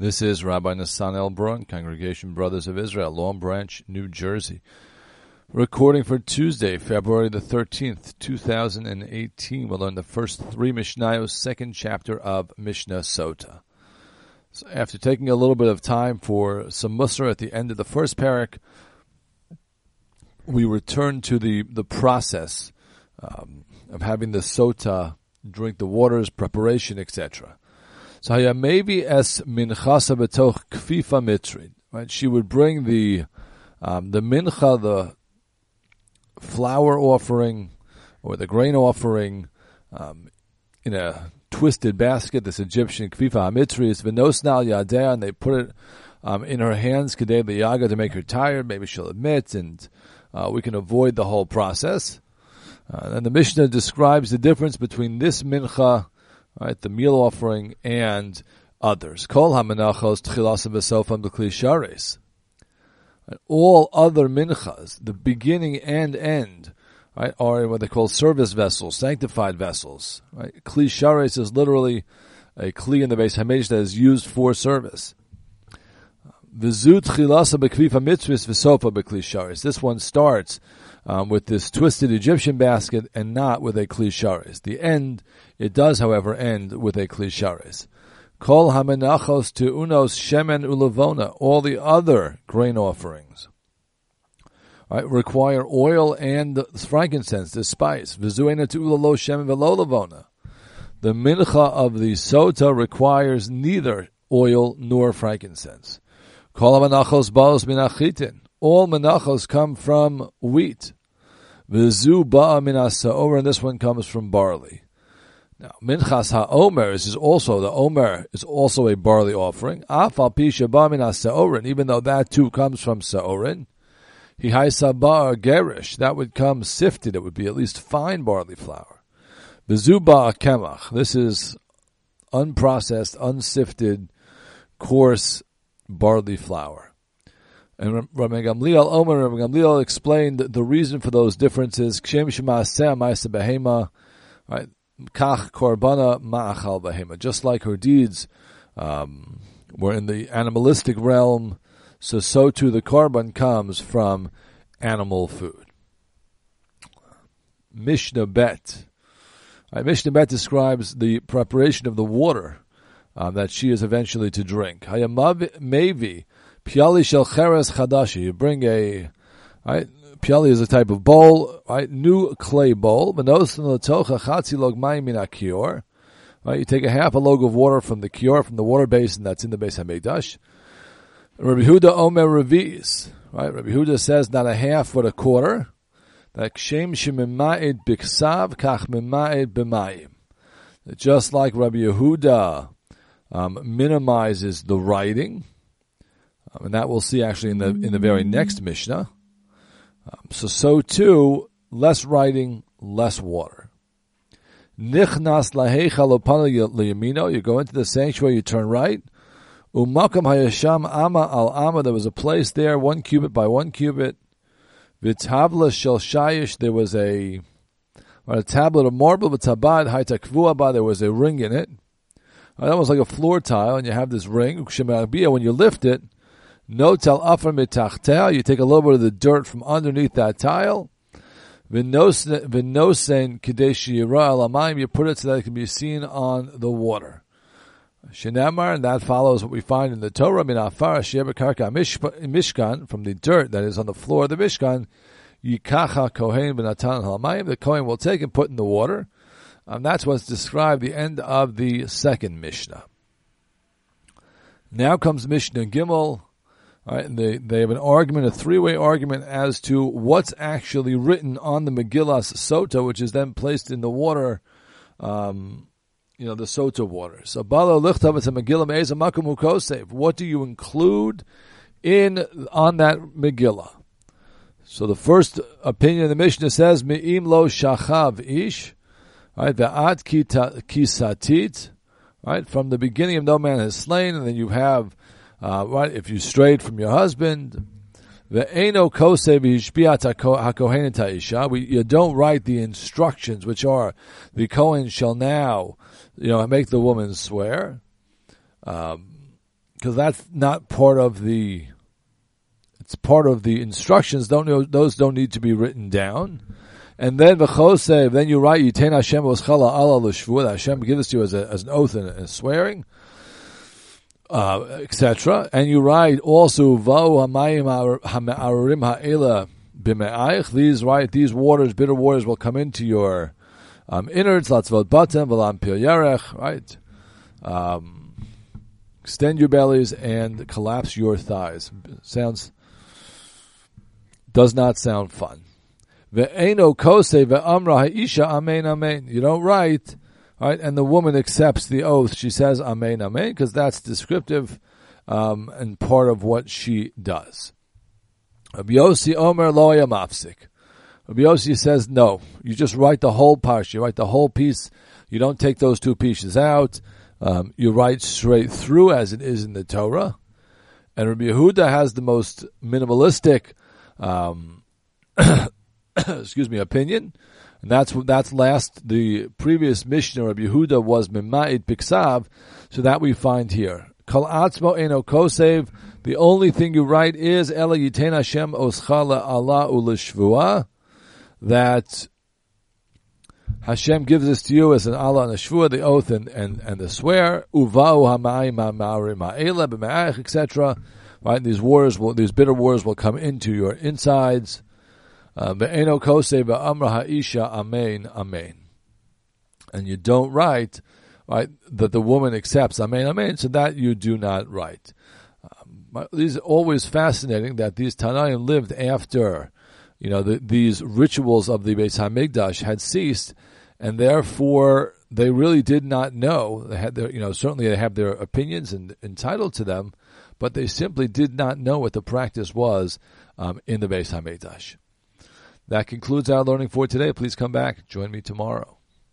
This is Rabbi Nassan L. Brun, Congregation Brothers of Israel, Long Branch, New Jersey. Recording for Tuesday, February the 13th, 2018. We'll learn the first three Mishnayos, second chapter of Mishnah Sota. So after taking a little bit of time for some Musar at the end of the first parak, we return to the process of having the Sota drink the waters, preparation, etc. So Hayamevi es minchasa betoch kfifa mitrin. Right, she would bring the mincha, the flour offering or the grain offering, in a twisted basket. This Egyptian kfifa hamitri is v'nosnal yadeh, and they put it in her hands kedei liyaga, to make her tired. Maybe she'll admit, and we can avoid the whole process. And the Mishnah describes the difference between this mincha, right, the meal offering, and others. Kol hamenachos tchilas v'sofam b'kli shares. All other minchas, the beginning and end, right, are what they call service vessels, sanctified vessels. Right? Kli shares is literally a kli in the Beis Hamikdash that is used for service. V'zu tchilasa b'kvifa mitzvahs v'sofa b'kli shares. This one starts with this twisted Egyptian basket and not with a kli shares. The end, it does, however, end with a kli shares. Kol hamenachos tu'unos shemen ulavona. All the other grain offerings, right, require oil and frankincense, the spice. V'zuena tu'ulalo shemen v'lo lavona. The mincha of the sota requires neither oil nor frankincense. Kol hamenachos baos min achitin. All menachos come from wheat. V'zu ba'a min ha'sa'or, and this one comes from barley. Now, minchas ha'omer is also, the omer is also a barley offering. Af al pi sheba'a min ha'sa'orin, even though that too comes from sa'orin. Hi ha'isa ba'a gerish, that would come sifted, it would be at least fine barley flour. V'zu ba'a kemach, this is unprocessed, unsifted, coarse barley flour. And Rabbi Gamliel explained the reason for those differences. Kshem shema'aseh ma'aseh behema, right? Kach korbana ma'achal behema. Just like her deeds were in the animalistic realm, so too the korban comes from animal food. Mishnah Bet. Right, Mishnah Bet describes the preparation of the water that she is eventually to drink. Hayamavi Piali shel cheres chadashi. You bring a, right, piali is a type of bowl, right, new clay bowl. Menosin l'tocha chatzi log mayim min hakior. Right, you take a half a log of water from the kior, from the water basin that's in the Beis Hamikdash. Rabbi Huda Omer Revi'is. Right, Rabbi Huda says not a half but a quarter. That kshem shemima'id biksav kach mima'id b'mayim. Just like Rabbi Yehuda minimizes the writing. And that we'll see actually in the very next Mishnah. So too, less writing, less water. Nichnas laheichal opana liyamino. You go into the sanctuary, you turn right. Umakam hayasham ama al ama. There was a place there, 1 cubit by 1 cubit. V'tavla shel shayish. There was a tablet of marble. V'tabad haytakvu ba. There was a ring in it. Almost like a floor tile, and you have this ring. When you lift it, no tel afar mitachtel. You take a little bit of the dirt from underneath that tile. V'nosen kadesh yira alamayim. You put it so that it can be seen on the water. Shenamar, and that follows what we find in the Torah. Min afar asher b'karka mishkan, from the dirt that is on the floor of the mishkan. Yikacha kohen v'natan halamayim. The kohen will take and put in the water. That's what's described the end of the second Mishnah. Now comes Mishnah Gimel. Right, and they have an argument, a three-way argument as to what's actually written on the Megillas Sota, which is then placed in the water, the Sota water. So, Balo lichtav et Megillah me'ezah makom hu kosev. What do you include on that Megillah? So the first opinion of the Mishnah says, Me'im lo shachav ish, right, ve'at kisatit, right, from the beginning of no man has slain, and then you have, right, if you strayed from your husband, ve'eno kosev yishbiat hakohenet ha'isha, you don't write the instructions, which are, the Kohen shall now, make the woman swear. because that's not part of the. It's part of the instructions. Those don't need to be written down. And then v'chosev, then you write Yitein Hashem oschala ala l'shvua. Hashem gives this to you as an oath and a swearing, etc. And you write also va'u hamayim ha'me'arim ha'ela b'me'ayich. These waters, bitter waters, will come into your innards. Latzvot batem v'lam pil yarech. Right. Extend your bellies and collapse your thighs. Does not sound fun. Ve'eno kose ve'amra ha'isha amen amen. You don't write, right? And the woman accepts the oath. She says amen amen because that's descriptive and part of what she does. Rabbi Yossi Omer lo mafsik. Rabbi Yossi says no. You just write the whole parsha. You write the whole piece. You don't take those two pieces out. You write straight through as it is in the Torah. And Rabbi Yehuda has the most minimalistic opinion. And that's last. The previous Mishnah, Rabbi Yehuda, was Mima'id Piksav, so that we find here. Kol atzmo eno kosev. The only thing you write is Ela Yitein Hashem oschala Allah ulishvua, that Hashem gives this to you as an Allah and a shvua, the oath and the swear. Uvau hamayim ha'marim ha'ela b'me'ach, etc. Right, these bitter waters will come into your insides. Ve'eno kosei ve'amra ha'isha amen amen. And you don't write, right, that the woman accepts amen amen, so that you do not write. These are always fascinating that these Tanaim lived after, these rituals of the Beis Hamikdash had ceased, and therefore they really did not know. They had their, certainly they have their opinions and entitled to them, but they simply did not know what the practice was in the Beis Hamikdash. That concludes our learning for today. Please come back. Join me tomorrow.